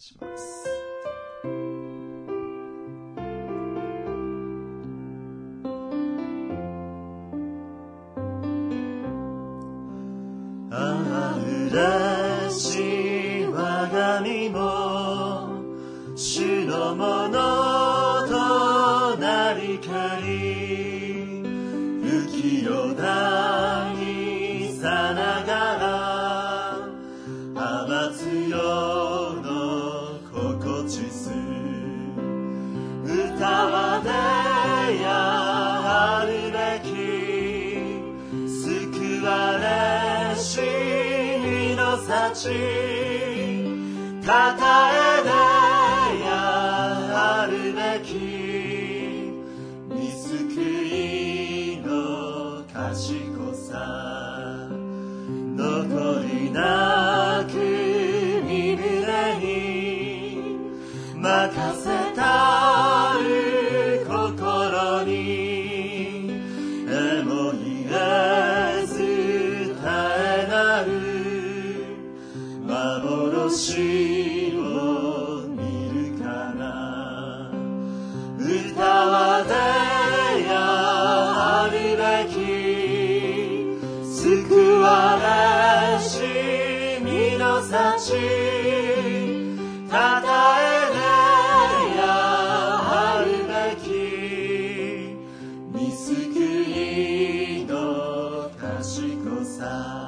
します。 嬉しい我が身も主のものとなりかり、浮世だにさながら甘強の心地す歌は出やあるべき救われし身の幸たたえでやあるべき見救いの賢さ残りなく身胸に任せたる心にえも言えず絶えなる幻を見るから歌は出やあるべき救われし身の幸たたえでやあるべき見救いの賢さ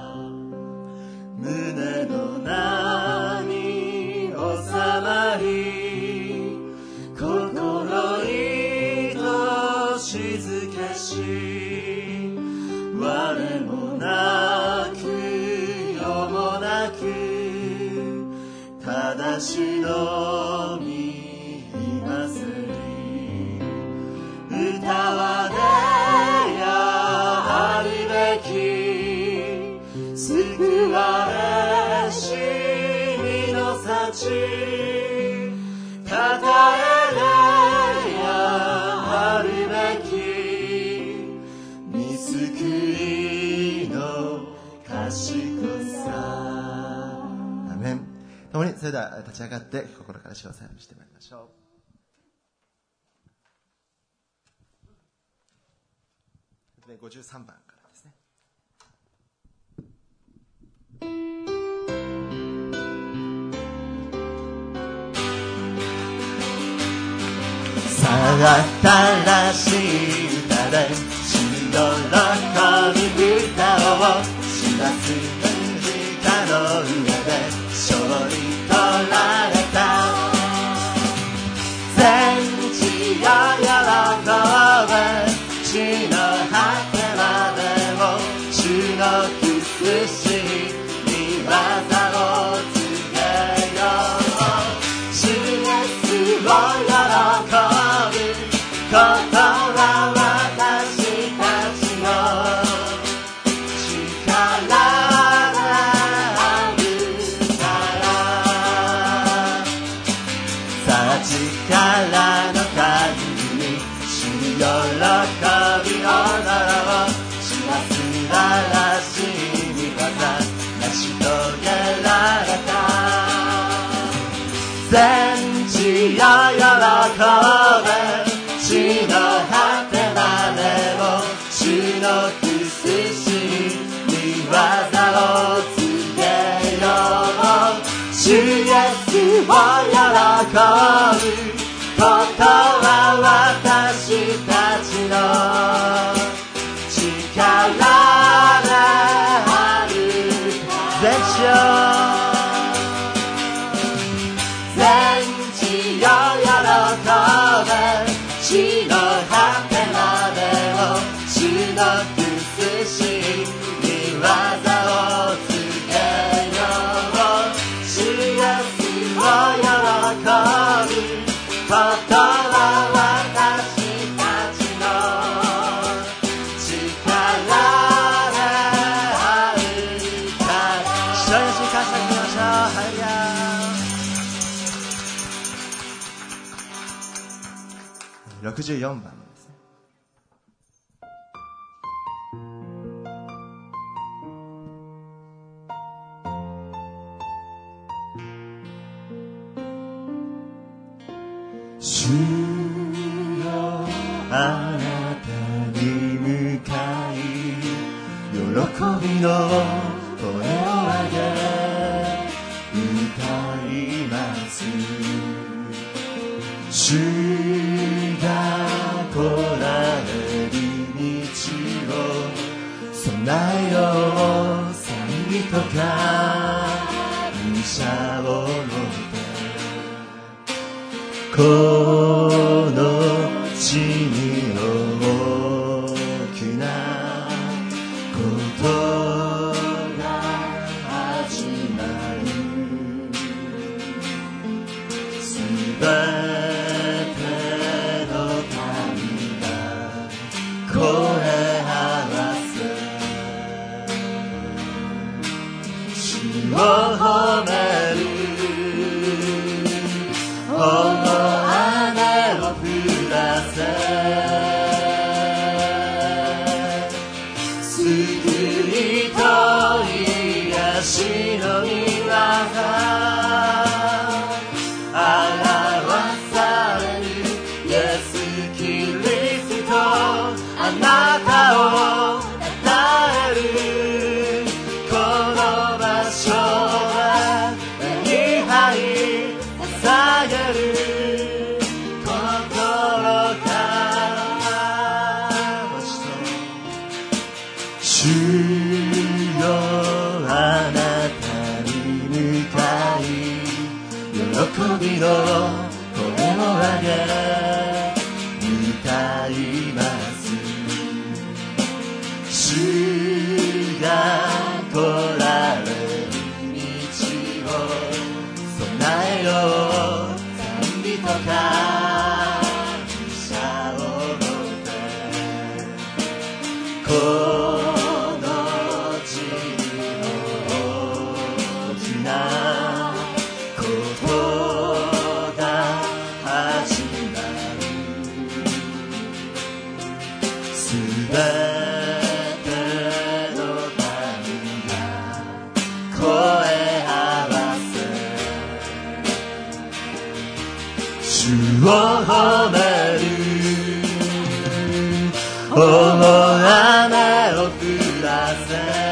胸の名に収まり心意と静けし我もなく世もなくただ主のみ今せり歌は出やあるべき救われし身の幸たたえでやあるべき見救いの賢さ。 アメン。共にそれでは立ち上がって心から主を賛美してまいりましょう。53番からですね。 さらったらしい歌で主の喜び歌をします歌の上で勝利取られた全地を喜べ地の果てまでも主の苦しい御業を告げよう主イエスを喜ぶことは私たちの力があるからさあ力の限り主に喜び踊ろう主は素晴らしい御業成し遂げられた全地を喜べ地の果てまでも主の苦しい御業を告げよう主イエスを喜ぶことは私たちの力である全地を喜べ地の果てまでも主の苦しい御業を告げよう主イエスを喜ぶことは私たちの力であるから一緒に主感謝しましょう。ハレルヤ 64番ですね。 主よあなたに向かい喜びの声を上げ歌います。主が来られる道を備えよう。賛美と感謝を持ってこの地に大きなことが始まる。すべての民が声合わせ主を褒める。この雨を降らせ救いと癒しの御業表されるイエスキリストあなたを称える。この場所は礼拝捧げる。心から主よあなたに向かい喜びの声を上げ歌います。主が来られる道を備えよう。賛美と感謝を持ってこの地に大きなことが始まる。すべての民が声合わせ主を褒める。大雨を降らせ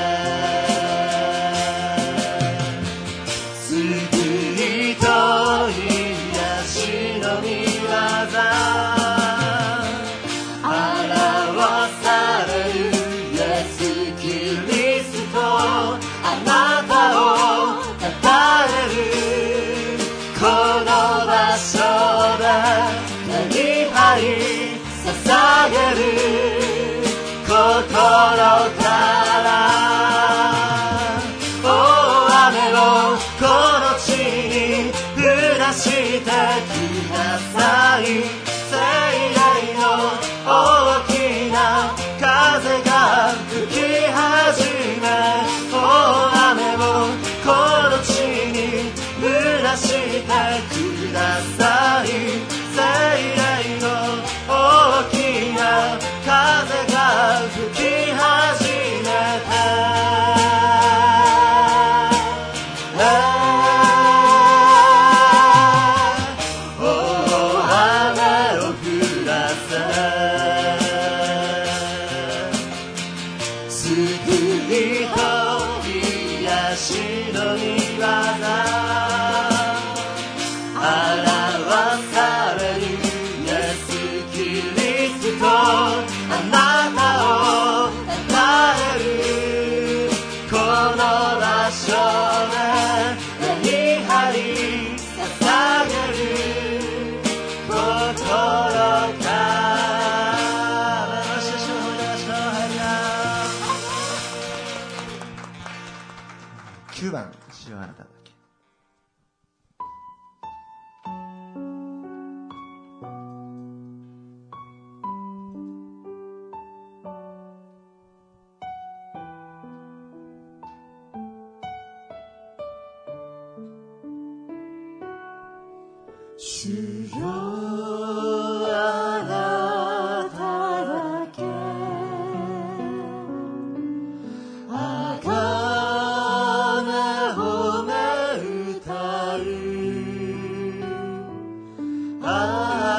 救いと癒しの御業表されるイエスキリストあなたを称える。この場所で礼拝捧げる。心から大雨をこの地に降らしてください。聖霊の大きな風が吹き始め大雨をこの地に降らしてください。聖霊の大きな風が吹き始めて大雨を降らせ救いと癒しの御業表されるイエスキリストあなたを称える。この場所で礼拝捧げる。心から 9番主はあなただけ。 主よあなただけあがめ褒め歌う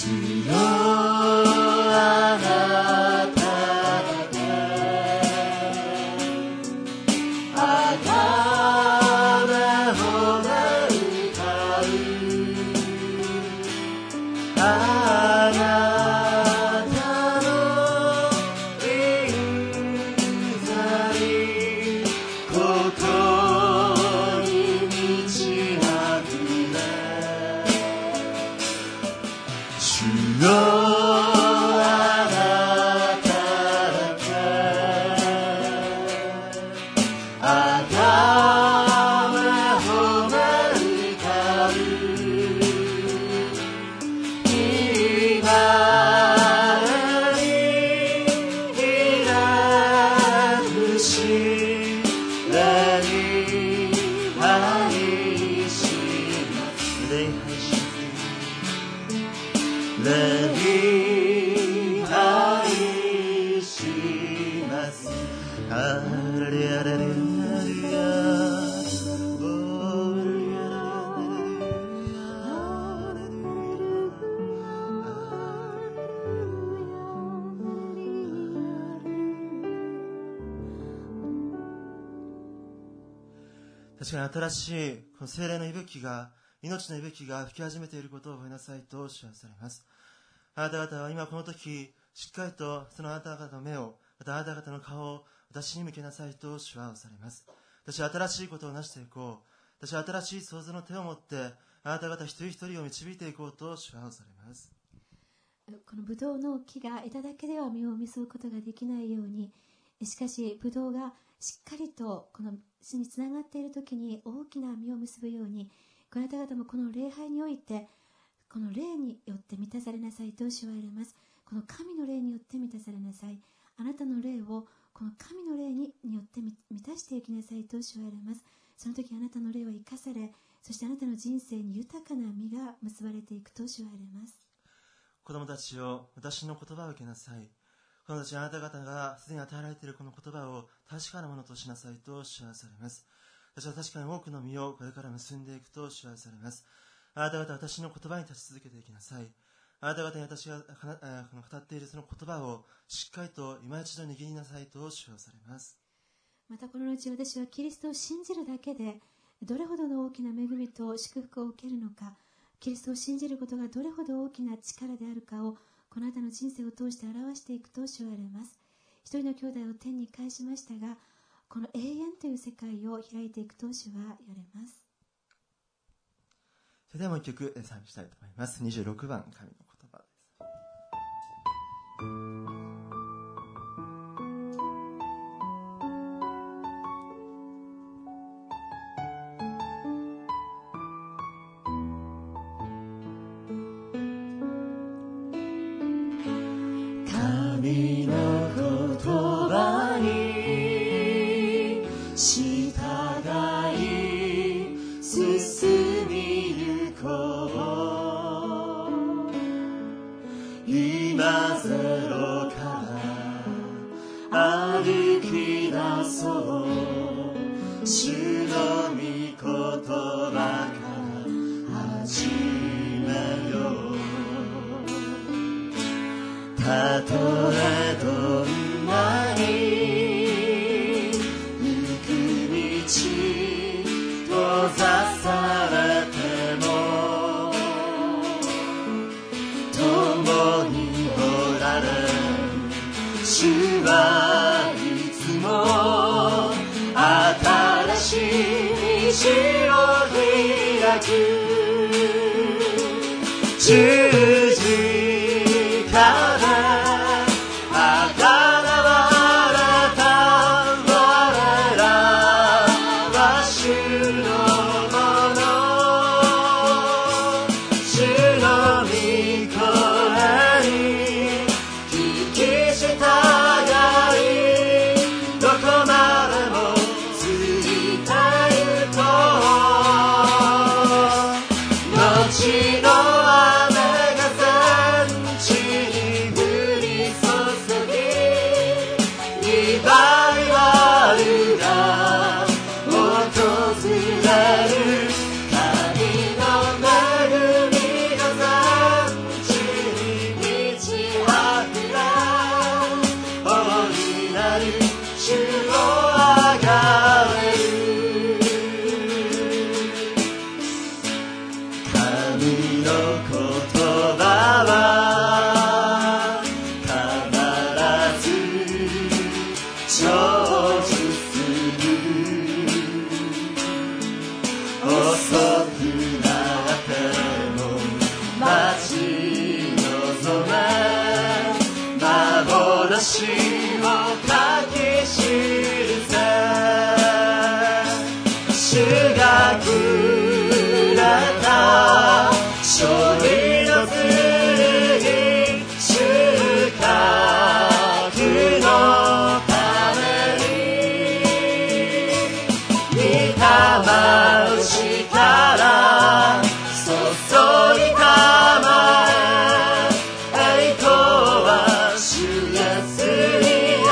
確かに新しいこの聖霊の息吹が、命の息吹が吹き始めていることを覚えなさいと主はされます。あなた方は今この時、しっかりとそのあなた方の目を、またあなた方の顔を私に向けなさいと主はされます。私は新しいことを成していこう。私は新しい創造の手を持って、あなた方一人一人を導いていこうと主はされます。 このブドウの木が枝だけでは実を結ぶことができないように、しかしブドウがしっかりとこの主につながっているときに大きな実を結ぶように、あなた方もこの礼拝においてこの霊によって満たされなさいと主は言われます。この神の霊によって満たされなさい。あなたの霊をこの神の霊によって満たしていきなさいと主は言われます。その時あなたの霊は生かされ、そしてあなたの人生に豊かな実が結ばれていくと主は言われます。 子供たちよ、私の言葉を受けなさい。子供たち、あなた方がすでに与えられているこの言葉を確かなものとしなさいと主はされます。私は確かに多くの実をこれから結んでいくと主はされます。あなた方は私の言葉に立ち続けていきなさい。あなた方に私が語っているその言葉をしっかりと今一度握りなさいと主はされます。 またこの後私はキリストを信じるだけでどれほどの大きな恵みと祝福を受けるのか、キリストを信じることがどれほど大きな力であるかをこの後の人生を通して表していくと主は言われます。一人の兄弟を天に返しましたが、この永遠という世界を開いていくと主は言われます。 それではもう一曲賛美したいと思います。26番、神の言葉です。 神の言葉に従い進みゆこう。今ゼロから歩き出そう。主の御言葉から始めよう。たとえどんなに行く道閉ざされても、共におられる主はいつも新しい道を開く。十字架であがらわれた我らは主のもの。主の御声に聞き従い、どこまでもついてゆこう。後の雨が神の言葉は必ず成就する。遅くなっても待ち望め、幻を書き記せ。主がくれた勝利の剣、収穫のために御霊の力注ぎたまえ。栄光は主イエスにあ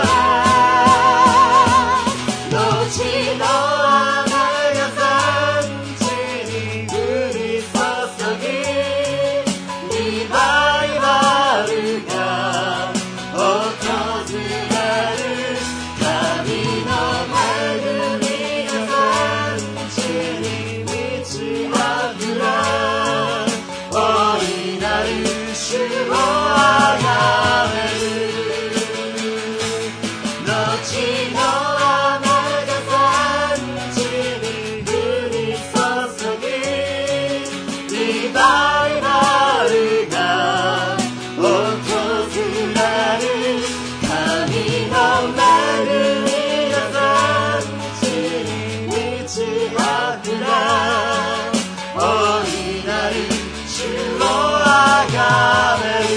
れ。後の雨が産地に降り注ぎ、リバイバルが訪れる。神の恵みが産地に満ち溢れ、大いなる主をあがめる。後の雨が産地に降り注ぎ、リバイバルが訪れる。神の恵みが産地に満ち溢れ、大いなる主をあがめる。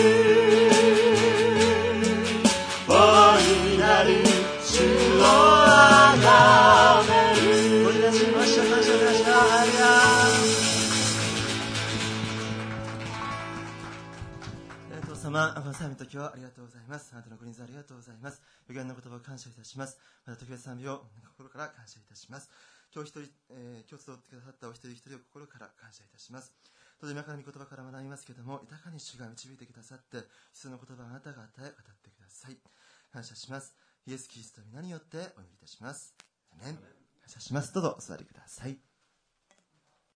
大いなる主をあがめる。 これで始めましょう。感謝を感謝。ハレルヤ。父様、この最後の時はありがとうございます。あなたのご臨在ありがとうございます。予言の言葉を感謝いたします。また特別賛美を心から感謝いたします。今日集ってくださったお一人一人を心から感謝いたします。どうぞ今から御言葉から学びますけれども、豊かに主が導いてくださって、必要な言葉をあなたが与え、語ってください。感謝します。イエス・キリストの皆によってお祈りいたします。アメン。感謝します。どうぞお座りください。